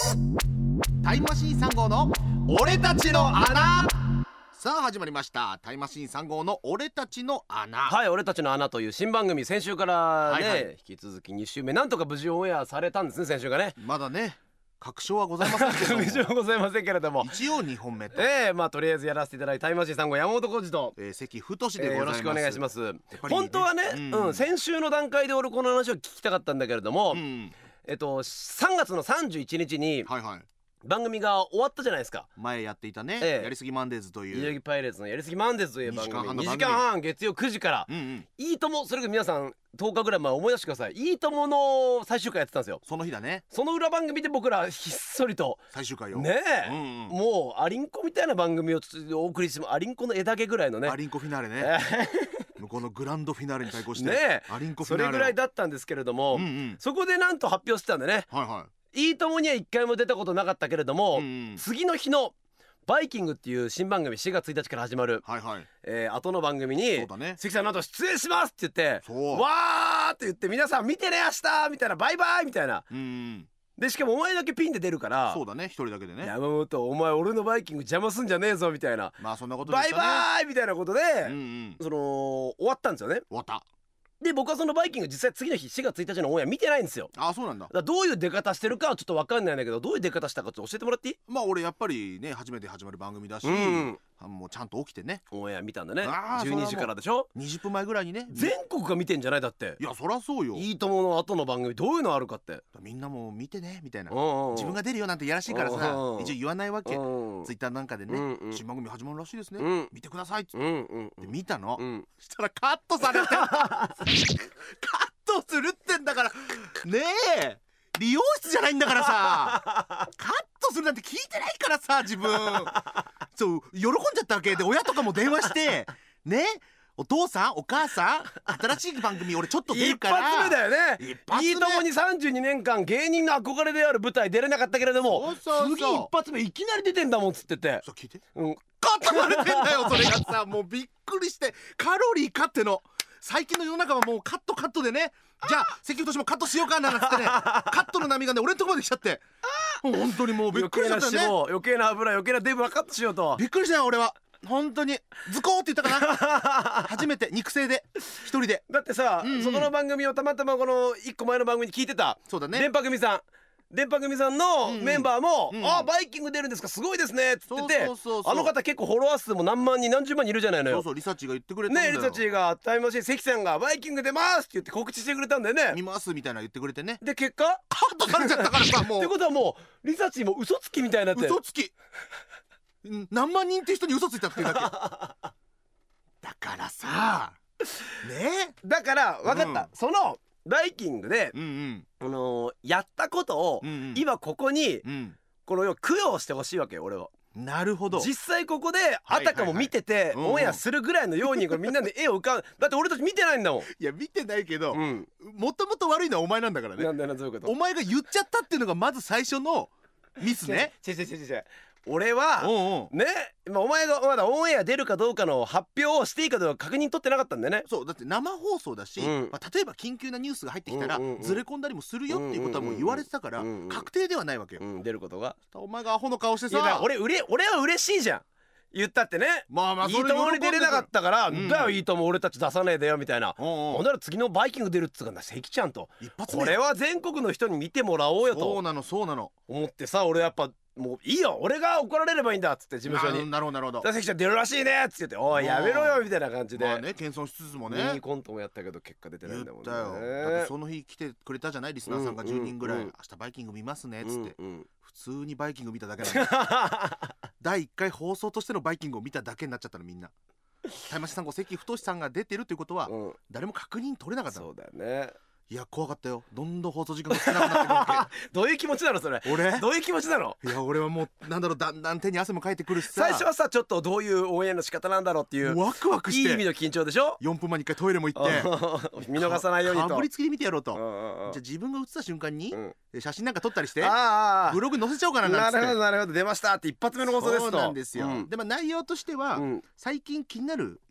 タイムマシーン3号の俺たちの穴。さあ始まりました、タイムマシーン3号の俺たちの穴。 はい、俺たちの穴という新番組、先週からね、 はいはい、 引き続き2週目、なんとか無事オンエアされたんですね。先週がね、 まだね確証はございませんけども無事はございませんけれども、 一応2本目と、 まあとりあえずやらせていただいたタイムマシーン3号山本浩二と、 関太でございます、 よろしくお願いします。 ぱりね本当はね、先週の段階で俺この話を聞きたかったんだけれども、3月の31日にはいはい、 番組が終わったじゃないですか。 前やっていたね、やりすぎマンデーズという代々木パイレーツのやりすぎマンデーズという番組、2時間半月曜9時から、いいとも、それが皆さん10日ぐらい前思い出してください。いいともの最終回やってたんですよ。 その日だね。 その裏番組で僕らひっそりと最終回よねえ、もうアリンコみたいな番組をお送りしても、アリンコの枝毛ぐらいのね、 アリンコフィナーレね向こうのグランドフィナーレに対抗してね、 アリンコフィナーレそれぐらいだったんですけれども、そこでなんと発表してたんでね、 はいはいいいともには一回も出たことなかったけれども、次の日のバイキングっていう新番組、4月1日から始まる、後の番組に、関さんなんと出演しますって言って、わーって言って、皆さん見てね明日みたいな、バイバイみたいな、でしかもお前だけピンで出るから、 そうだね、一人だけでね、 山本お前俺のバイキング邪魔すんじゃねえぞみたいな、 まあそんなことでしたね、 バイバイみたいなことで、その終わったんですよね。 終わった。 で僕はそのバイキング実際次の日4月1日のオンエア見てないんですよ。 あ、そうなんだ。 だからどういう出方してるかはちょっと分かんないんだけど、どういう出方したかちょっと教えてもらっていい？ まあ俺やっぱりね、初めて始まる番組だし、もうちゃんと起きてねオンエア見たんだね。12時からでしょ。 20分前ぐらいにね、 全国が見てんじゃない？だっていやそりゃそうよ。 いいともの後の番組どういうのあるかって、 みんなも見てねみたいな、自分が出るよなんてやらしいからさ、一応言わないわけ。ツイッターなんかでね、新番組始まるらしいですね、見てくださいっつって見たの。そしたらカットされてカットするってんだからねえ、理容室じゃないんだからさカットするなんて聞いてないからさ、自分そう喜んじゃったわけで、親とかも電話してね、お父さんお母さん新しい番組俺ちょっと出るから、 一発目だよね。いいともに32年間芸人の憧れである舞台出れなかったけれども、次一発目いきなり出てんだもんっつってて、 そう聞いて、カットされてんだよそれがさもうびっくりして、カロリーかっての最近の世の中はもうカットでね、じゃあ関太もカットしようかなんつってねカットの波がね俺のとこまで来ちゃって、本当にもうびっくりしちゃったよね。 余計な油余計なデブはカットしようとびっくりしたよ俺は。本当にズコーって言ったかな初めて肉声で一人で。 だってさ、そこの番組をたまたまこの1個前の番組に聞いてた、 そうだね、 電波組さんのメンバーも、バイキング出るんですか、すごいですねっつってて、あの方結構フォロワー数も何万人何十万人いるじゃないのよ。 リサチが言ってくれたんだよね。リサチがタイムマシーン関さんがバイキング出ますって言って告知してくれたんだよね。 見ますみたいな言ってくれてね。 で結果カットされちゃったからさもうってことはもうリサチも嘘つきみたいになって、 嘘つき何万人って人に嘘ついたっていうだけだからさね、 だから分かった、そのバイキングで、やったことを、今ここに、この供養してほしいわけよ俺は。 なるほど。 実際ここであたかも見ててオンエアするぐらいのようにみんなで絵を浮かんだって俺たち見てないんだもん。いや見てないけど、もともと悪いのはお前なんだからね。 なんだよ、そういうこと。 お前が言っちゃったっていうのがまず最初のミスね。 違う俺はね、お前がまだオンエア出るかどうかの発表をしていいかどうか確認取ってなかったんだよね。 そうだって生放送だし、例えば緊急なニュースが入ってきたらずれ込んだりもするよっていうことはもう言われてたから、確定ではないわけよ、 出ることが。 お前がアホの顔してさ、 いや俺は嬉しいじゃん、言ったってね。いいともに出れなかったからだよ、いいとも俺たち出さねえでよみたいな。ほんなら次のバイキング出るっつうかな、関ちゃんとこれは全国の人に見てもらおうよとそうなの思ってさ、俺やっぱもういいよ俺が怒られればいいんだっつって事務所に。 なるほど関ちゃん出るらしいねっつっておいやめろよみたいな感じで、 まあね謙遜しつつもね、 ミニコントもやったけど結果出てないんだもんね。 言ったよ。だってその日来てくれたじゃない、リスナーさんが10人ぐらい、明日バイキング見ますねっつって、普通にバイキング見ただけなんだ第1回放送としてのバイキングを見ただけになっちゃったのみんな。タイムマシーン3号関太さんが出てるということは、誰も確認取れなかったの。 そうだよね。 いや怖かったよ、どんどん放送時間が少なくなってくるわけどういう気持ちなのそれ。 俺どういう気持ちなの。 いや俺はもうなんだろう、だんだん手に汗もかいてくるしさ、 最初はさちょっとどういうオンエアの仕方なんだろうっていうワクワクして、 いい意味の緊張でしょ。 4分前に1回トイレも行って見逃さないようにとかぶりつきで見てやろうと、じゃあ自分が映った瞬間に、写真なんか撮ったりしてブログ載せちゃおうかななんつって。 なるほど出ましたって一発目の放送ですと。 そうなんですよ、でも内容としては、最近気になる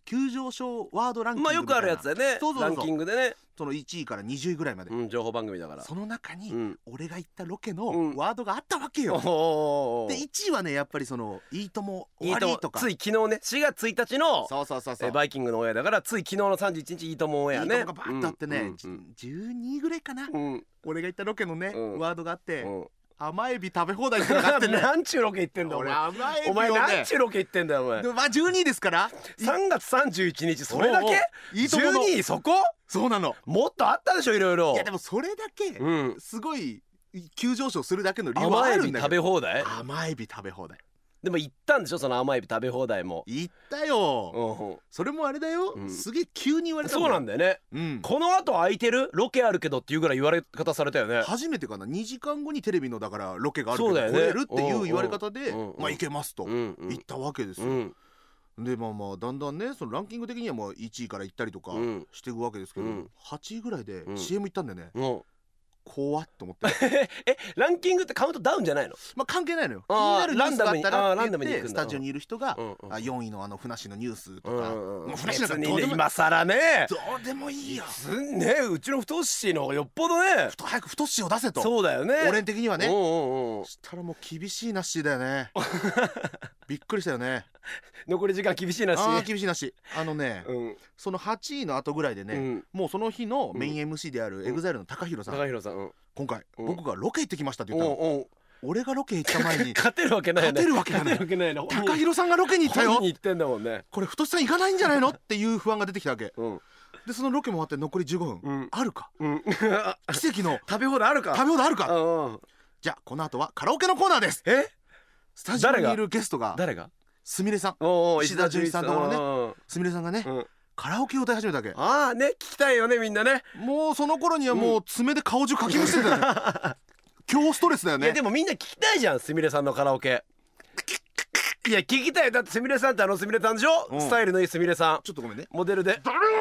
急上昇ワードランキングみたいな、 よくあるやつだよね。ランキングでね、 その1位から20位ぐらいまで、 情報番組だから。 その中に俺が行ったロケのワードがあったわけよ。で1位はねやっぱりそのいいとも終わりとか、 つい昨日ね4月1日のバイキングのオンエアだから、つい昨日の31日いいともオンエアね、 いいともがバーッとあってね、12位ぐらいかな、俺が行ったロケのねワードがあって、甘エビ食べ放題ってのがあってねなんちゅうロケ行ってんだお前。お前なんちゅうロケ行ってんだよお前。 まあ12位ですから 3月31日それだけ12位そこ。 そうなの。 もっとあったでしょいろいろ。 いやでもそれだけすごい急上昇するだけの理由はあるんだけど。 甘エビ食べ放題。 甘エビ食べ放題でも行ったんでしょその甘エビ食べ放題も。 行ったよ。それもあれだよ、すげえ急に言われたんだよ。 そうなんだよね、この後空いてるロケあるけどっていうぐらい言われ方されたよね。 初めてかな。2時間後にテレビのだからロケがあるけど来れるっていう言われ方で、まあ行けますと言ったわけですよ。でまあだんだんねそのランキング的にはもう1位から行ったりとかしていくわけですけど、8位ぐらいで CM 行ったんでね、怖っと思ってランキングってカウントダウンじゃないの？ まあ関係ないのよ。気になるニュースがあったらランダムにスタジオにいる人が4位のふなっしーのニュースとか、もうふなっしーなんか別に今更ねどうでもいいよね。うちの太っしーの方がよっぽどね早く太っしーを出せと。 そうだよね俺的にはね。そしたらもう厳しいなっしーだよねびっくりしたよね。 残り時間厳しいなし。 厳しいなし。その8位の後ぐらいでね、もうその日のメイン MC である EXILE の高弘さん、今回僕がロケ行ってきましたって言ったの。俺がロケ行った前に勝てるわけないよね。 勝てるわけないの。高弘さんがロケに行ったよ。 本人言ってんだもんね。 これ太さん行かないんじゃないのっていう不安が出てきたわけ。でそのロケも終わって残り15分あるか、奇跡の食べ放題あるか。 じゃあこの後はカラオケのコーナーです。スタジオにいるゲストが誰が？ すみれさん、石田純一さんとこのねすみれさんがねカラオケを歌い始めたわけ。 ね聞きたいよねみんなね。 もうその頃にはもう爪で顔中かきむしてたよね今日ストレスだよね。 いやでもみんな聞きたいじゃんすみれさんのカラオケ。いや聞きたい。だってすみれさんってすみれさんでしょ、スタイルのいいすみれさん。 ちょっとごめんね。 モデルで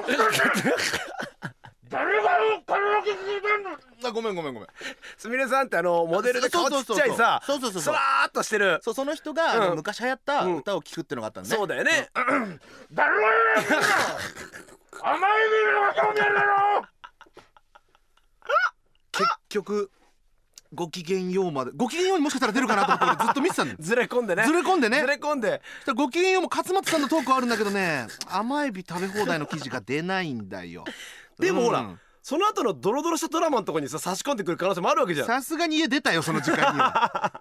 誰がカラオケ聞いてんの。 ごめんすみれさんってモデルで顔ちっちゃいさスラーっとしてる。 その人が昔流行った歌を聴くってのがあったんで。 そうだよね。 誰が甘いビールが興味あるだろ結局ごきげんようまで。ごきげんようにもしかしたら出るかなと思って俺ずっと見てたんだよずれ込んでごきげんようも勝俣さんのトークはあるんだけどね甘エビ食べ放題の記事が出ないんだよ。 でもほらその後のドロドロしたドラマのとこにさ差し込んでくる可能性もあるわけじゃん。 さすがに家出たよその時間には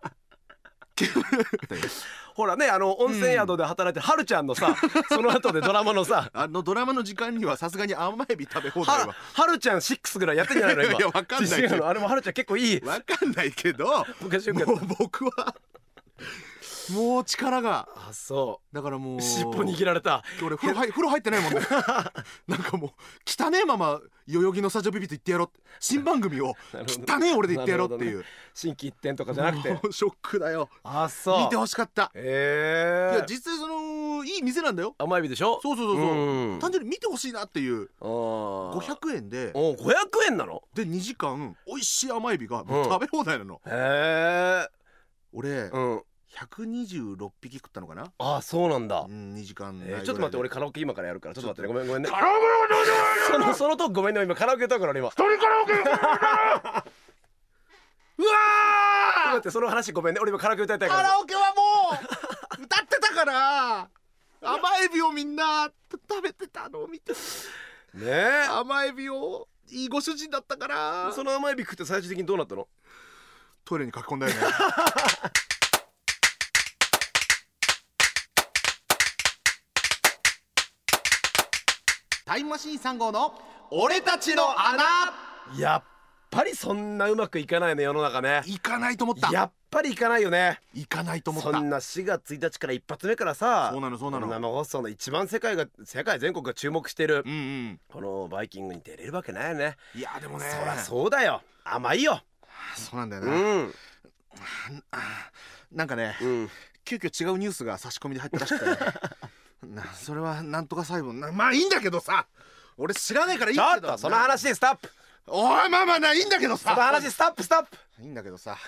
ほらね温泉宿で働いてるはるちゃんのさその後でドラマのさドラマの時間にはさすがに甘エビ食べ放題ははるちゃん6ぐらいやってんじゃないの今。 いやわかんないけどあれもはるちゃん結構いい。 わかんないけどもう僕はもう力が。 そうだからもう尻尾握られた。 俺風呂入ってないもんねなんかもう汚ねえまま代々木のスタジオビビって言ってやろうって、新番組を汚ねえ俺で言ってやろうっていう、 心機一転とかじゃなくてショックだよ。 そう見てほしかった。いや実際いい店なんだよ。 甘エビでしょ。 そう単純に見てほしいなっていう。500円で 500円なので2時間美味しい甘エビが食べ放題なの。俺126匹食ったのかな。 そうなんだ。 2時間。 ちょっと待って俺カラオケ今からやるからちょっと待ってね。ごめんね。 カラオケそのトークごめんね。今カラオケ歌うから俺今一人カラオケうわー。待ってその話ごめんね。俺今カラオケ歌いたいから。 カラオケはもう歌ってたから甘エビをみんな食べてたのを見てね。甘エビをいいご主人だったから。 その甘エビ食って最終的にどうなったの？ トイレに書き込んだよねタイムマシーン3号の俺たちの穴。 やっぱりそんなうまくいかないね世の中ね。 いかないと思った。 やっぱりいかないよね。 いかないと思った。 そんな4月1日から一発目からさ。 そうなの生放送の一番世界全国が注目してるこのバイキングに出れるわけないよね。 いやでもねそりゃそうだよ。甘いよ。 そうなんだよな。なんかね急遽違うニュースが差し込みで入ったらしくてそれはなんとか裁判まあいいんだけどさ、俺知らないからいいけど。 ちょっとその話でストップ。 おいまあいいんだけどさ、 その話ストップいいんだけどさ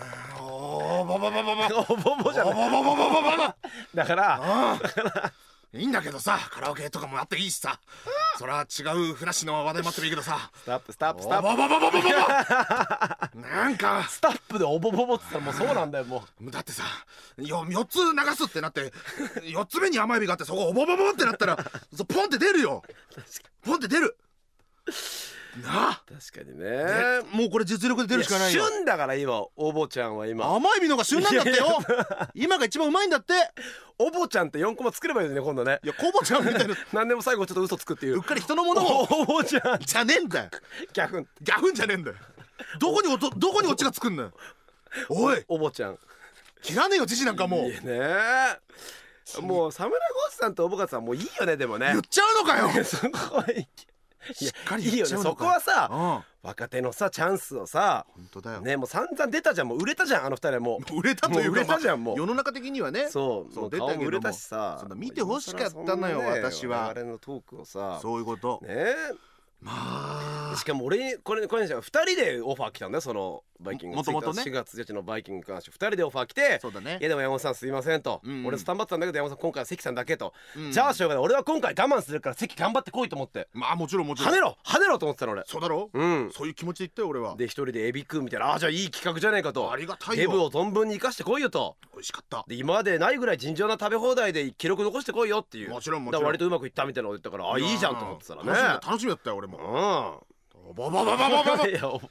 おぼぼぼぼぼぼぼぼじゃないだからいいんだけどさ、カラオケとかもあっていいしさ、それは違うフラッシュの話題もあってもいいけどさ。 スタップスタップスタップ。 ボボボボボボボなんかスタップでおぼぼぼって言ったらもうそうなんだよ。もうだってさ、4つ流すってなって4つ目に甘エビがあって、そこおぼぼぼってなったらポンって出るよ。ポンって出るなあ。 確かにね。 もうこれ実力で出るしかないよ。 旬だから今おぼちゃんは今甘エビのが旬なんだってよ。今が一番うまいんだって。 おぼちゃんって4コマ作ればいいのね今度ね。 いやコボちゃんみたいな何でも最後ちょっと嘘つくっていう、 うっかり人のものをおぼちゃんじゃねえんだよ。 ギャフンじゃねえんだよ。どこにオチがつくんだよ。おいおぼちゃん切らねえよ、知事なんかもう。 いいね。もうサムライゴースさんとおぼかさんもういいよね。でもね言っちゃうのかよ。 すごいしっかりいいよね。そこはさ、 うん、 若手のさチャンスをさ、 本当だよね、もう散々出たじゃん。もう売れたじゃん、あの二人はもう売れたというか、 売れたじゃん。もう世の中的にはね。 そう出たけども顔も売れたしさ、 そんな見てほしかったのよ、私は。 我々のトークをさ、 そういうことね。 まあしかも俺にこれに2人でオファー来たんだよ。そのバイキングもともとね 4月1日のバイキングに関して2人でオファー来て、 そうだね。 いやでも山本さんすいませんと、 うん俺スタンバってたんだけど山本さん今回は関さんだけと、 うんじゃあしょうがない、俺は今回我慢するから関頑張ってこいと思って、 まあもちろんもちろん跳ねろと思ってたの俺。 そうだろ、 うんそういう気持ちで言ったよ俺は。 で一人でエビ食うみたいな、あじゃあいい企画じゃないかと、 ありがたいよ。 デブを存分に生かしてこいよと、 美味しかった。 で今までないぐらい尋常な食べ放題で記録残してこいよっていう。 もちろんもちろんだから割とうまくいったみたいなのを言ったから、あいいじゃんと思ってたらね。 楽しみだったよ俺も。 うんバババババババいやおぼ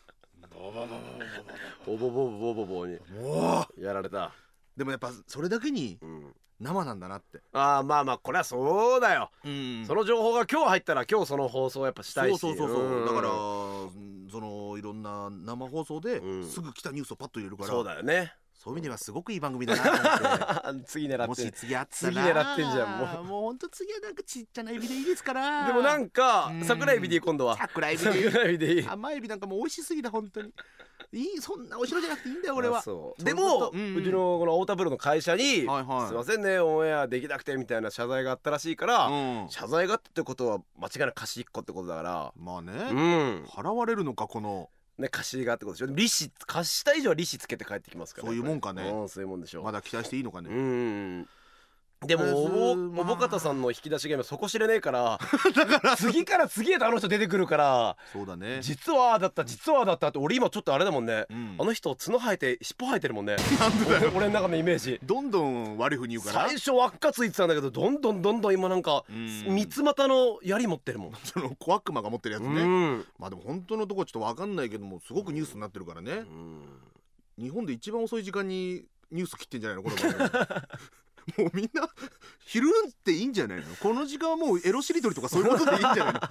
ぼぼにもやられた。 うでもやっぱそれだけにうん生なんだなって。 ああまあこれはそうだよ、 うんその情報が今日入ったら今日その放送やっぱしたいし、 そううんだからそのいろんな生放送でうんすぐ来たニュースをパッと入れるから、 そうだよね。 そういう意味ではすごくいい番組だなと思って次狙もしって次あったら次狙ってんじゃんもうほんと次はなんかちっちゃなエビでいいですからでもなんかうん桜エビでいい今度は桜エビでいい桜エビでいい。 甘エビなんかもう美味しすぎだ本当にいい。そんなお城じゃなくていいんだよ俺は。 あそうそういうでもことうんうちのこの太田プロの会社にはいはいすいませんねオンエアできなくてみたいな謝罪があったらしいから、 うん謝罪があったってことは間違いなく貸し1個ってことだからまあね、 うん払われるのかこのね貸しがってことでしょ。でも利子貸した以上は利子つけて帰ってきますから、 そういうもんかねそういうもんでしょう。 まだ期待していいのかね。 うんでもまあおぼかたさんの引き出しゲームそこ知れねえから次から次へとあの人出てくるからそうだね。 実はだったって俺今ちょっとあれだもんね、 うんあの人角生えて尻尾生えてるもんね。 なんでだよ。 俺の中のイメージどんどん悪い風に言うから最初輪っかついてたんだけどどんどん今なんかうん三つ股の槍持ってるもん。 その小悪魔が持ってるやつうね。 んまあでも本当のとこちょっと分かんないけどもすごくニュースになってるからね。日本で一番遅い時間にニュース切ってんじゃないのこの番組もうみんな昼っていいんじゃないの。この時間はもうエロしりとりとかそういうことでいいんじゃないの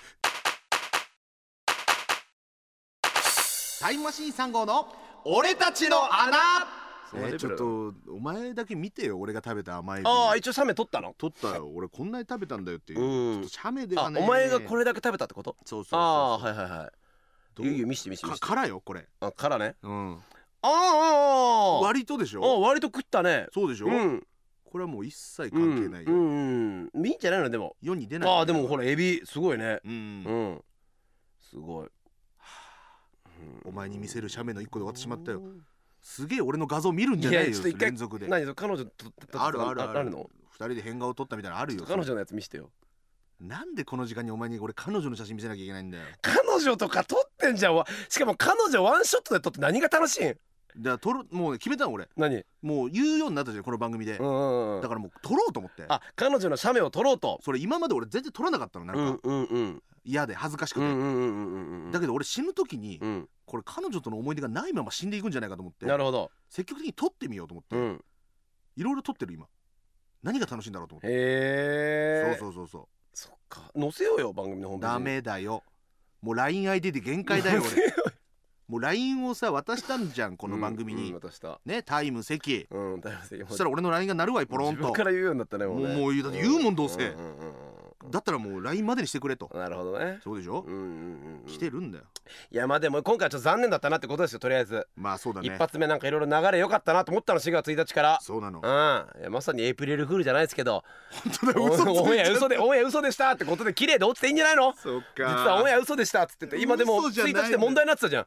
タイムマシーン3号の俺たちの穴。ちょっとお前だけ見てよ俺が食べた甘エビ。 ああ一応写メ撮ったの。 取ったよ俺こんなに食べたんだよっていう、 うんちょっと写メではね。 お前がこれだけ食べたってこと。 そうそうそうそう。 ああはいはいはい。 どういいよ見してからよこれ。 あからね。 うんあ割とでしょ。 割と食ったね。 そうでしょ、 うんこれはもう一切関係ないよ、 うんいいんじゃないのでも。 世に出ない。 でもほらエビすごいね。 うん、 すごい。 お前に見せる写メの一個で終わってしまったよ。すげえ俺の画像見るんじゃないよ。 いやちょっと一回連続で。 何彼女とあるの。 二人で変顔撮ったみたいなのあるよ。 彼女のやつ見してよ。 なんでこの時間にお前に俺彼女の写真見せなきゃいけないんだよ。 彼女とか撮ってんじゃんわ。しかも彼女ワンショットで撮って何が楽しいん。 だからもう決めたの俺。 何。 もう言うようになったじゃんこの番組で、だからもう撮ろうと思って。 彼女の写メを撮ろうと。 それ今まで俺全然撮らなかったのなんか、嫌で恥ずかしくて、だけど俺死ぬ時に、これ彼女との思い出がないまま死んでいくんじゃないかと思って。 なるほど。 積極的に撮ってみようと思って、いろいろ撮ってる今。何が楽しいんだろうと思って。 へえ。 そうそっか載せようよ番組の本編。 ダメだよもう LINE ID で限界だよ俺もう LINE をさ渡したんじゃんこの番組に、 渡したねタイム関、 タイム関。 そしたら俺の LINE が鳴るわいポロンと。 自分から言うようになったねもうね。 もうだって言うもんどうせ、だったらもう LINE までにしてくれと。 なるほどね。 そうでしょ。来てるんだよ。 いやまあでも今回はちょっと残念だったなってことですよとりあえず。 まあそうだね。 一発目なんかいろいろ流れ良かったなと思ったの4月1日から。 そうなの。 いやまさにエイプリルフールじゃないですけど。 本当だよ嘘ついちゃった。 オンエア嘘でしたってことで綺麗で落ちていいんじゃないの。 そっか。 実はオンエア嘘でしたっつってて今でもツイートして問題になってたじゃん。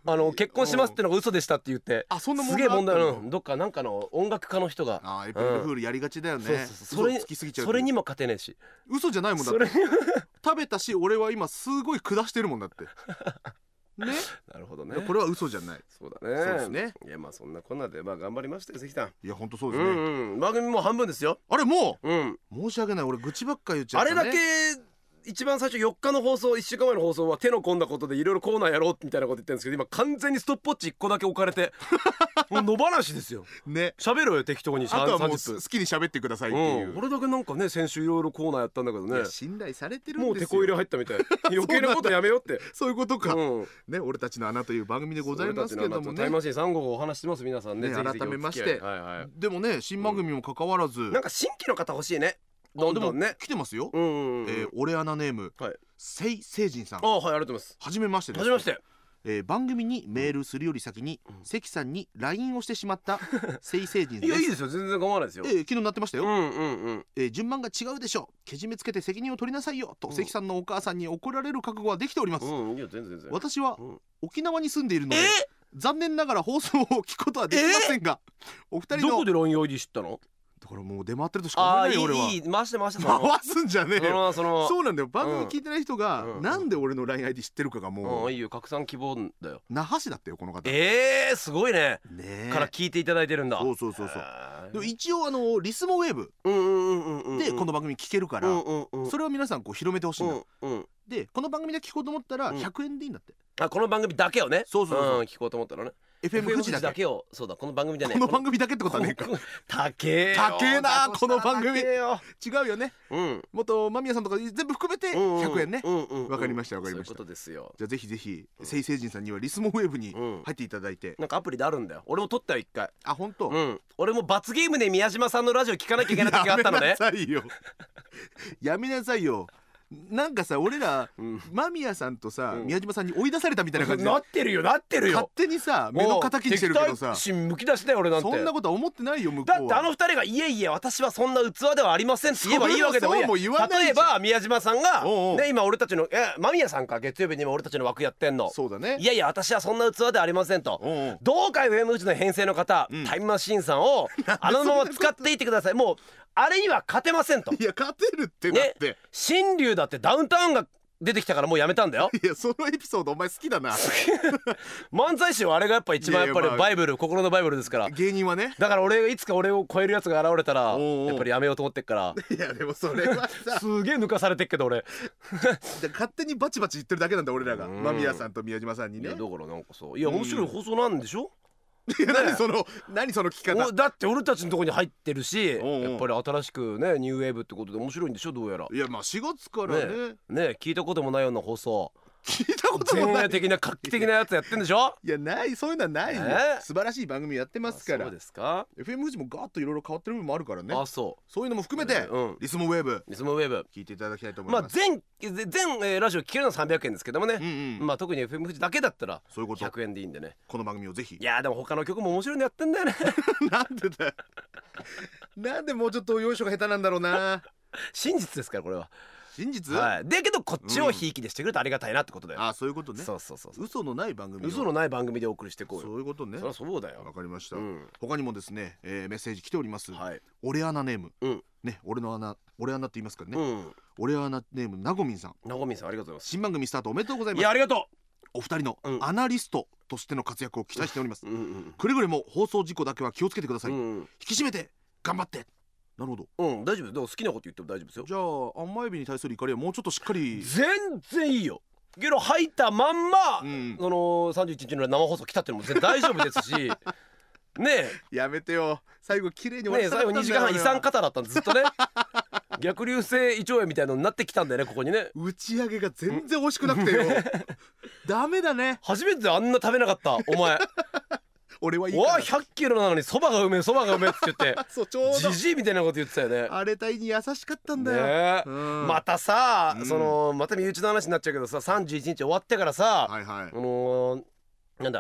結婚しますってのが嘘でしたって言って、 あ、そんなすげえ問題、どっかなんかの音楽家の人が、 エイプリルフールやりがちだよね。 それにも勝てねえし、 嘘じゃないもんだって食べたし、俺は今すごい下してるもんだってね。 なるほどね。 これは嘘じゃない。 そうだね。そうですね。いや、まあそんなこんなで頑張りましたよ、関さん。 いや、本当そうですね。 番組も半分ですよ。 あれ、もう申し訳ない、俺愚痴ばっか言っちゃったね。 あれだけ一番最初4日の放送、1週間前の放送は手の込んだことでいろいろコーナーやろうみたいなこと言ってるんですけど、今完全にストップウォッチ1個だけ置かれてもう野放しですよね。喋ろよ適当に。 あとはもう好きに喋ってくださいっていう。 これだけなんかね、先週いろいろコーナーやったんだけどね、 信頼されてるんですよ。 もうテこ入れ入ったみたい余計なことやめようってそういうことかね。俺たちの穴という番組でございますけどもね、 タイムマシーン3号お話してます皆さんね。 改めまして、でもね、新番組も関わらずなんか新規の方欲しいね。どんどんね来てますよ。俺アナネームせいせいじんさん。 はい、ありがとうございます。 はじめましてです。 はじめまして。 番組にメールするより先に関さんに LINE をしてしまったせいせいじんです。 いや、いいですよ、全然構わないですよ。 昨日なってましたよ。順番が違うでしょ、けじめつけて責任を取りなさいよと関さんのお母さんに怒られる覚悟はできております。私は沖縄に住んでいるので残念ながら放送を聞くことはできませんが、お二人のどこで LINE 用意知ったの？ だからもう出回ってるとしか思えないよ。俺は。 いい、回して回すんじゃねえよ。そうなんだよ。番組聞いてない人がなんで俺の LINE ID 知ってるかがもう。 いいよ、拡散希望だよ。 那覇市だったよこの方。 すごいね。から聞いていただいてるんだ。 そう。でも一応リスモウェーブでこの番組聞けるから、それを皆さんこう広めてほしいんだ。でこの番組で聞こうと思ったら100円でいいんだって。 この番組だけをね。そう。聞こうと思ったらね。 FM 富士だけを。そうだ、この番組でね。 この番組だけってことはねえか。高えなこの番組。違うよね。もっと間宮さんとか全部含めて100円ね。わかりました。そういうことですよ。 じゃあぜひぜひせいせいじんさんにはリスモウェーブに入っていただいて。 なんかアプリであるんだよ。俺も撮ったよ1回。 あ、本当。 俺も罰ゲームで宮島さんのラジオ聞かなきゃいけない時があったのね。 やめなさいよ。なんかさ、俺ら間宮さんとさ宮島さんに追い出されたみたいな感じでなってるよ。勝手にさ目の敵にしてるけどさ、 敵対心むき出しだよ俺なんて。そんなことは思ってないよ向こうは。 だってあの二人がいえいえ私はそんな器ではありませんって言えばいいわけでもいい。例えば宮島さんがね、今俺たちの間宮さんか月曜日に今俺たちの枠やってんの。 そうだね。 いやいや私はそんな器ではありませんと。どうか FM 富士の編成の方、タイムマシーンさんをあのまま使っていってください。もうあれには勝てませんと。 いや勝てるってだって、 新竜だってダウンタウンが出てきたからもうやめたんだよ。 いやそのエピソードお前好きだな。 漫才師はあれがやっぱ一番やっぱりバイブル、心のバイブルですから。 芸人はね。 だから俺がいつか俺を超えるやつが現れたらやっぱりやめようと思ってっから。 いやでもそれはさすげえ抜かされてっけど俺勝手にバチバチ言ってるだけなんだ俺らが。間宮さんと宮島さんにね。 いやだからなんかそう、いや面白い放送なんでしょ。 いや何その聞き方。 だって俺たちのとこに入ってるし、やっぱり新しくねニューウェーブってことで面白いんでしょどうやら。 いやまあ4月からね聞いたこともないような放送。 聞いたこともない。 前衛的な画期的なやつやってんでしょ。 いやないそういうのはないよ。素晴らしい番組やってますから。 そうですか。 FM 富士もガーッといろいろ変わってる部分もあるからね。 そういうのも含めてリスモウェーブ聞いていただきたいと思います。 全ラジオ聞けるのは300円ですけどもね。まあ特に FM 富士だけだったら100円でいいんでね。 この番組をぜひ。 いやでも他の曲も面白いのやってんだよね。 なんでだよ。なんでもうちょっとよいしょが下手なんだろうな。 真実ですからこれは。 真実？ だけどこっちをひいきでしてくれるとありがたいなってことだよ。 そういうことね。 そう嘘のない番組。 嘘のない番組でお送りしていこうよ。 そういうことね。 そりゃそうだよ。 わかりました。他にもですねメッセージ来ております。俺アナネームね、俺アナって言いますからね。俺アナネームなごみんさん。 なごみんさんありがとうございます。 新番組スタートおめでとうございます。 いやありがとう。お二人のアナリストとしての活躍を期待しております。くれぐれも放送事故だけは気をつけてください。引き締めて頑張って。なるほど。 大丈夫です。だから好きなこと言っても大丈夫ですよ。 じゃあ甘エビに対する怒りはもうちょっとしっかり。 全然いいよ。けど入ったまんま、その31日の生放送来たっていうのも全然大丈夫ですしねえやめてよ。最後綺麗に終わったんだよ。 最後2時間半遺産方だったんですずっとね。逆流性胃腸炎みたいなのになってきたんだよねここにね。 打ち上げが全然美味しくなくてよ。ダメだね。 初めてあんな食べなかったお前。 俺はいいから 100キロなのにそばがうめえそばがうめえって言ってそうちょうどジジイみたいなこと言ってたよね。 あれ体に優しかったんだよ。 またさまた身内の話になっちゃうけどさ31日終わってからさなんだ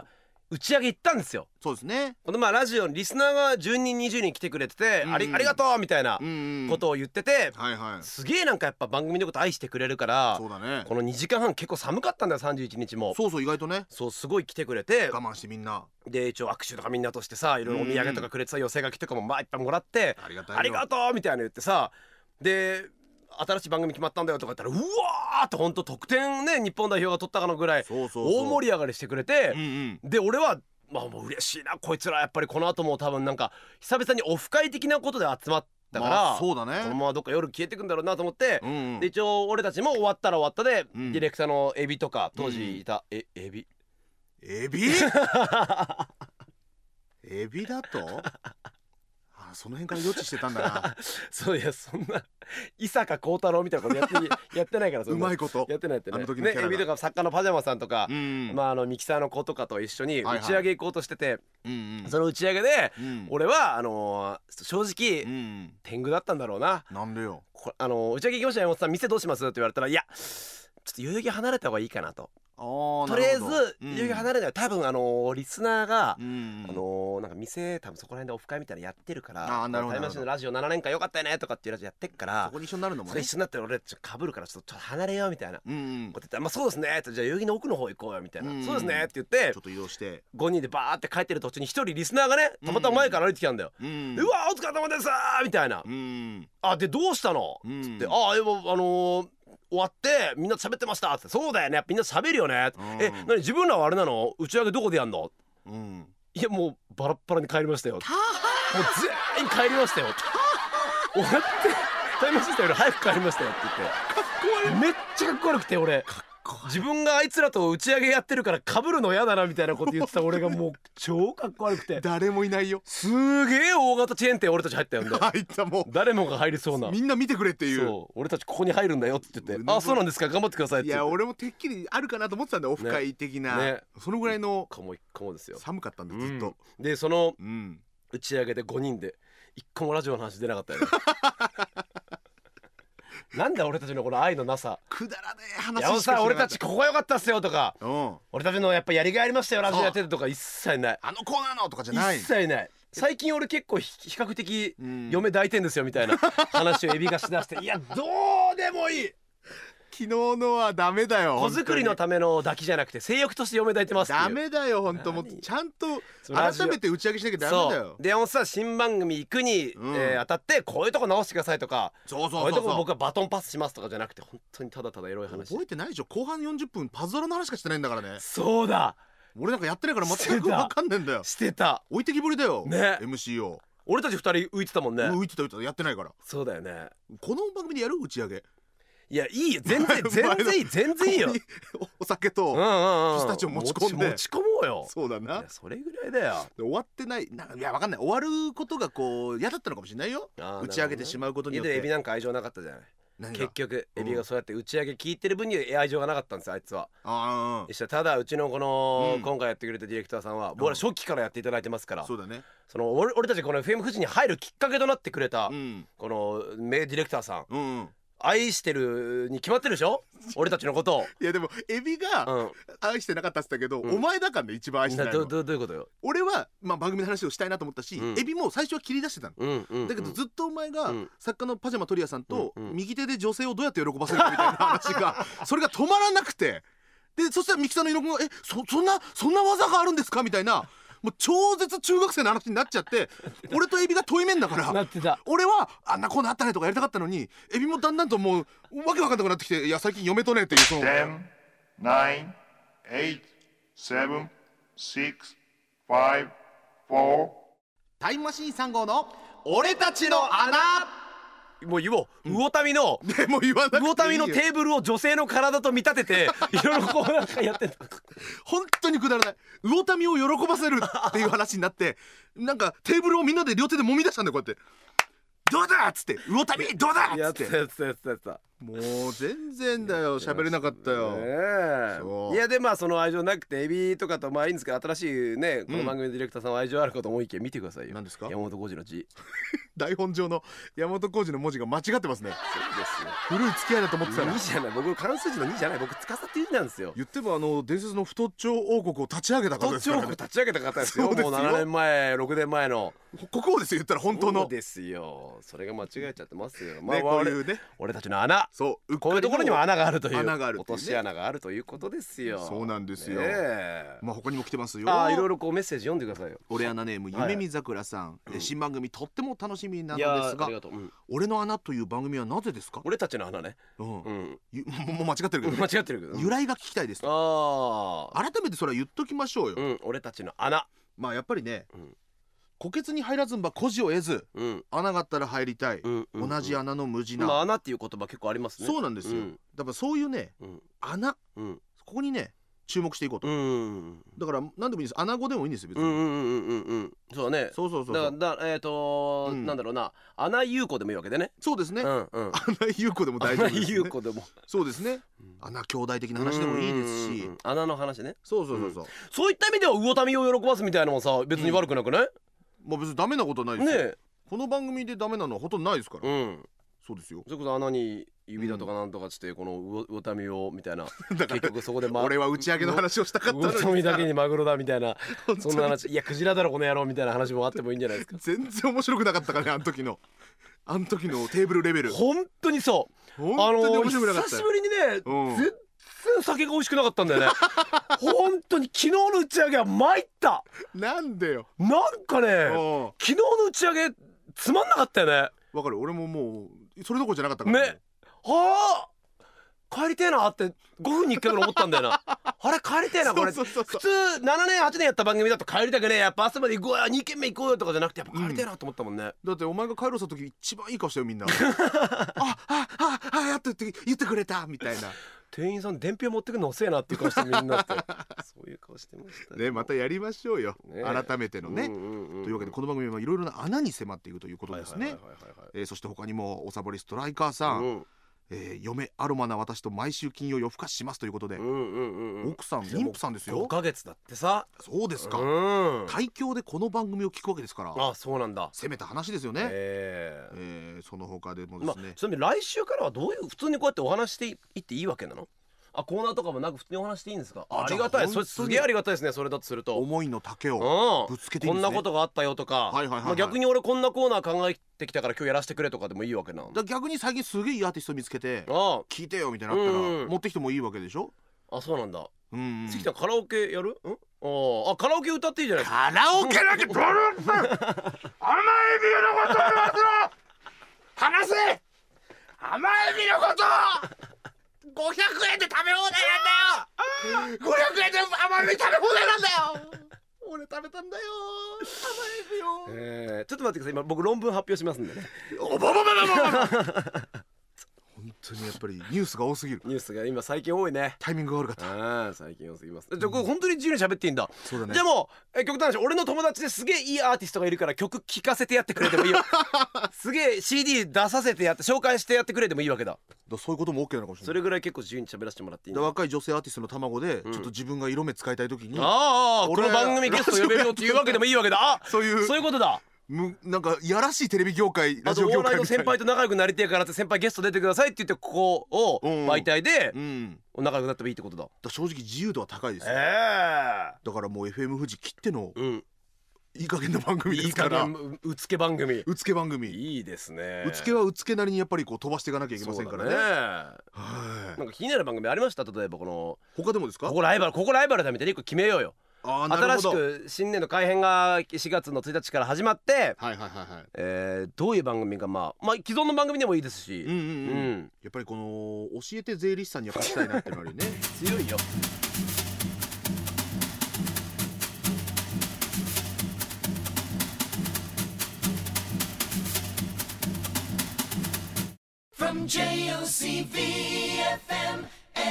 打ち上げ行ったんですよ。 そうですね。 このまあラジオにリスナーが10人20人来てくれてて、ありがとうみたいなことを言ってて、すげえなんかやっぱ番組のこと愛してくれるから、 そうだね、 この2時間半結構寒かったんだよ、31日も。 そうそう、意外とね。 そう、すごい来てくれて、 我慢してみんなで一応握手とかみんなとしてさ、いろいろお土産とかくれてさ、寄せ書きとかもまあいっぱいもらって、ありがとうみたいな言ってさ、で新しい番組決まったんだよとか言ったら、うわーってほんと得点ね、日本代表が取ったかのぐらい大盛り上がりしてくれて、で俺はまあもう嬉しいな、こいつらやっぱりこの後も多分なんか久々にオフ会的なことで集まったから、 そうだね、 このままどっか夜消えてくんだろうなと思って、で一応俺たちも終わったら終わったで、ディレクターのエビとか当時いたエビエビだとその辺から予知してたんだな。 そういや、そんな伊坂幸太郎みたいなことやってないから、 うまいことやってないってね。エビとか作家のパジャマさんとか、まあミキサーの子とかと一緒に打ち上げ行こうとしてて、その打ち上げで俺は正直天狗だったんだろうな。 なんでよ。 打ち上げ行きましたよ、山本さん、店どうしますって言われたら、いやちょっと代々木離れた方がいいかなと。とりあえず代々木離れない。多分リスナーがなんか店多分そこら辺でオフ会みたいなのやってるから、タイムマシンのラジオ7年間よかったよねとかっていうラジオやってっから、 そこに一緒になるのもね、 それ一緒になって俺ちょっと被るからちょっと離れようみたいなこと言ったら、まあそうですねって、じゃあ代々木の奥の方行こうよみたいな、そうですねって言ってちょっと移動して 5人でバーって帰ってる途中に1人リスナーがね、たまたま前から歩いてきたんだよ。うわお疲れ様ですみたいな。あでどうしたのつって、終わってみんな喋ってましたって。そうだよね、みんな喋るよね。何自分らはあれなの、打ち上げどこでやんの。いやもうバラッバラに帰りましたよ。もう全員帰りましたよ。終わってタイムマシンより早く帰りましたよって言って、めっちゃかっこ悪くて、俺自分があいつらと打ち上げやってるから被るの嫌だなみたいなこと言ってた俺がもう超かっこ悪くて、 誰もいないよ。 すげえ大型チェーン店俺たち入ったよんで、 入った、もう誰もが入りそうな、 みんな見てくれっていう。 そう、俺たちここに入るんだよって言って、あそうなんですか、頑張ってくださいって。 いや俺もてっきりあるかなと思ってたんだよ、オフ会的な、そのぐらいの一個もですよ。 寒かったんだずっと。 でその打ち上げで5人で一個もラジオの話出なかったよね。なんだ俺たちのこの愛のなさ、 くだらねえ話しかしなかった。 山本さん俺たちここが良かったっすよとか、俺たちのやっぱやりがいありましたよラジオやっててとか一切ない。 あのコーナーのとかじゃない、 一切ない。最近俺結構比較的嫁抱いてんですよみたいな話をエビがしだして、いやどうでもいい、 昨日のはダメだよ。 子作りのための抱きじゃなくて性欲として嫁抱いてますっていう。 ダメだよ本当、もうちゃんと改めて打ち上げしなきゃダメだよ。 で山本さん新番組行くに当たってこういうとこ直してくださいとか、こういうとこ僕はバトンパスしますとかじゃなくて、本当にただただエロい話。 覚えてないでしょ、後半40分パズドラの話しかしてないんだからね。 そうだ、 俺なんかやってないから全く分かんねえんだよ。 してた、 置いてきぼりだよね、 MC を。 俺たち2人浮いてたもんね。 浮いてたやってないから。 そうだよね。 この番組でやる打ち上げ。いやいいよ、全然いいよ。 お酒とピスタチオ持ち込んで持ち込もうよ。 そうだな、 それぐらいだよ。 終わってない、いや分かんない、終わることがこう嫌だったのかもしれないよ、打ち上げてしまうことによって。 エビなんか愛情なかったじゃない。結局エビがそうやって打ち上げ聞いてる分に愛情がなかったんですよあいつは。ただうちのこの今回やってくれたディレクターさんは僕ら初期からやっていただいてますから、 そうだね、 その俺たちこの FM 富士に入るきっかけとなってくれたこの名ディレクターさん、愛してるに決まってるでしょ俺たちのことを。 いやでもエビが愛してなかったって言ったけど、お前だからね一番愛してないの。 どういうことよ。 俺は番組の話をしたいなと思ったし、エビも最初は切り出してたの、だけどずっとお前が作家のパジャマトリアさんと右手で女性をどうやって喜ばせるかみたいな話がそれが止まらなくて、でそしたらミキさんの猪木がそんな技があるんですかみたいな、もう超絶中学生の話になっちゃって俺とエビが遠い面だからなってた。 俺はあんなコーナーあったねとかやりたかったのに、エビもだんだんともうわけわかんなくなってきて、いや最近嫁とねっていう、その10、9、8、7、6、5、4タイムマシーン3号の俺たちの穴。 もう言おう、魚民のもう言わなくていいよ。 魚民のテーブルを女性の体と見立てていろいろこうなんかやってた。 本当にくだらない。魚民を喜ばせるっていう話になってなんかテーブルをみんなで両手で揉み出したんだよ、こうやってどうだっつって、魚民どうだっつってやってたもう全然だよ、喋れなかったよ、 いやでまあその愛情なくてエビとかとまあいいんですけど、新しいねこの番組のディレクターさんは愛情あるかと思いきや見てくださいよ。 何ですか？ 山本浩二の字台本上の山本浩二の文字が間違ってますね。 そうですよ、 古い付き合いだと思ってたら 2じゃない、僕関数字の2じゃない、僕司っていう字なんですよ。 言っても伝説の太っちょ王国を立ち上げた方ですから、ね、 太っちょ王国立ち上げた方ですよ。もう7年前6年前の国王ですよ、言ったら本当の。 そうですよ、それが間違えちゃってますよ。 まあ、こういうね俺たちの穴、 そうこういうところにも穴があるという、 穴がある、 落とし穴があるということですよ。 そうなんですよ、まあ他にも来てますよ。 いろいろこうメッセージ読んでくださいよ。 俺穴ネーム夢見桜さん、新番組とっても楽しみなのですが、俺の穴という番組はなぜですか？ 俺たちの穴ね、 もう間違ってるけど、 間違ってるけど、 由来が聞きたいです。改めてそれは言っときましょうよ、 俺たちの穴。 まあやっぱりね、虎穴に入らずんば孤児を得ず、穴があったら入りたい、同じ穴の無地な、 穴っていう言葉結構ありますね。 そうなんですよ、だからそういうね、穴、ここにね注目していこうと、だから何でもいいです、穴子でもいいんですよ別に。 そうだね、そうだなんだろうな、穴優子でもいいわけでね。そうですね、穴優子でも大丈夫ですね。 穴優子でもそうですね、穴兄弟的な話でもいいですし、 穴の話ね。 そうそういった意味では魚民を喜ばすみたいなのもさ別に悪くなくない？ まあ別にダメなことないですよ、この番組でダメなのはほとんどないですから。そうですよ。 それこそ穴に指だとかなんとかしてこの魚民をみたいな、結局そこで俺は打ち上げの話をしたかったのに、 魚民だけにマグロだみたいなそんな話、いやクジラだろこの野郎みたいな話もあってもいいんじゃないですか。 全然面白くなかったからね、あの時のテーブルレベル。 本当にそう、 本当に面白くなかった。 久しぶりにね、全然酒が美味しくなかったんだよね。本当に昨日の打ち上げは参った。 なんでよ。 なんかね、昨日の打ち上げつまんなかったよね。 わかる、俺ももうそれどころじゃなかったからね。帰りてえなって5分に1回ぐらい思ったんだよな。あれ帰りてえなこれ。普通7年8年やった番組だと帰りたくねえ、やっぱ朝まで行こうや2軒目行こうよとかじゃなくて、やっぱ帰りてえなと思ったもんね。 だってお前が帰ろうした時一番いい顔したよみんな。やっと言ってくれたみたいな。 店員さん伝票持ってくの遅えなっていう顔してみんなってそういう顔してましたね。またやりましょうよ、改めてのね。というわけでこの番組はいろいろな穴に迫っていくということですね。そして他にもおさぼりストライカーさん、嫁アロマな私と毎週金曜夜更かししますということで、奥さん妊婦さんですよ。 5ヶ月だってさ。 そうですか。胎教でこの番組を聞くわけですから。 あ、そうなんだ。 攻めた話ですよね。その他でもですね、 ちなみに来週からはどういう、普通にこうやってお話していっていいわけなの？コーナーとかもなく普通にお話していいんですか？ありがたい。それすげえありがたいですね。それだとすると思いの丈をぶつけていいんですね。 こんなことがあったよとか、逆に俺こんなコーナー考えてきたから今日やらせてくれとかでもいいわけな。 逆に最近すげえいいアーティスト見つけて聞いてよみたいなあったら持ってきてもいいわけでしょ。 あ、そうなんだ。関さんカラオケやる？カラオケ歌っていいじゃないですか。 カラオケなんてどれ甘エビのことを話せ。甘エビのこと500円で食べ放題なんだよ。500円で甘エビ食べ放題なんだよ。俺食べたんだよ甘エビを。 ちょっと待ってください、今僕論文発表しますんでね。 本当にやっぱりニュースが多すぎる。 ニュースが今最近多いね。 タイミングが悪かった。 最近多すぎます。じゃあこれ本当に自由に喋っていいんだ。 そうだね。 じゃあもう極端な話、俺の友達ですげえいいアーティストがいるから曲聴かせてやってくれてもいいよ。すげえ CD 出させてやって紹介してやってくれてもいいわけだ。 そういうことも OK なのかもしれない。 それぐらい結構自由に喋らせてもらっていいんだ。 若い女性アーティストの卵でちょっと自分が色目使いたい時に、この番組ゲスト呼べるよっていうわけでもいいわけだ。そういうことだ。 なんかやらしいテレビ業界、 ラジオ業界みたいな。先輩と仲良くなりてえからって先輩ゲスト出てくださいって言ってここを媒体で仲良くなってもいいってことだ。 正直自由度は高いですよ。だからもう FM 富士切ってのいい加減な番組ですから。 うつけ番組。 うつけ番組いいですね。 うつけはうつけなりにやっぱりこう飛ばしていかなきゃいけませんからね。 なんか気になる番組ありました？例えばこの他でもですか？ ここライバルだみたいな1個決めようよ。新しく新年の改編が4月の1日から始まって、どういう番組がまあ既存の番組でもいいですし、 やっぱりこの教えて税理士さんには勝ちたいなってのあるよね。 強いよ。From JOCV FM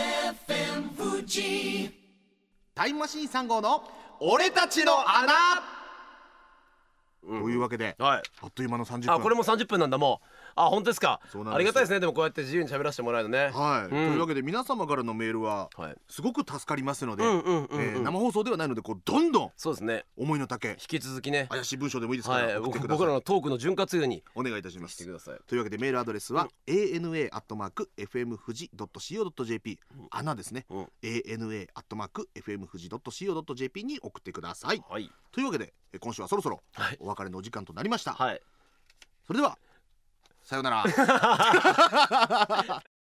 Fuji タイムマシーン3号の俺たちの穴というわけで、あっという間の30分。 これも30分なんだ。もあ、本当ですか。ありがたいですね。でもこうやって自由に喋らせてもらえるのね。 はい、というわけで皆様からのメールはすごく助かりますので、生放送ではないのでこうどんどん、そうですね、思いの丈引き続きね、 怪しい文章でもいいですから送ってください。 僕らのトークの潤滑油にお願いいたします。 してください。 というわけでメールアドレスは ana@fmfuji.co.jp、 ana ですね、ana@fmfuji.co.jp に送ってください。はい、というわけで今週はそろそろお別れのお時間となりました。はい、それではさようなら。